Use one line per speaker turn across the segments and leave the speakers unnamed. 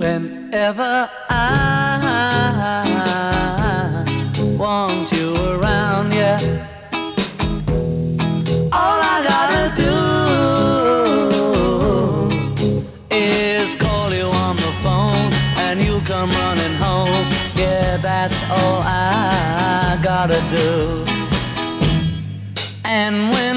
Whenever I want you around, yeah, all I gotta do is call you on the phone and you come running home. Yeah, that's all I gotta do. And when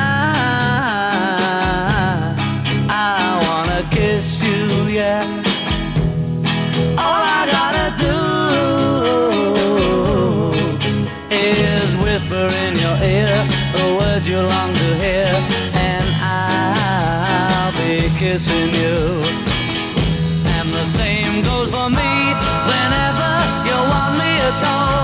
I wanna kiss you, yeah, all I gotta do is whisper in your ear the words you long to hear, and I'll be kissing you. And the same goes for me whenever you want me at all.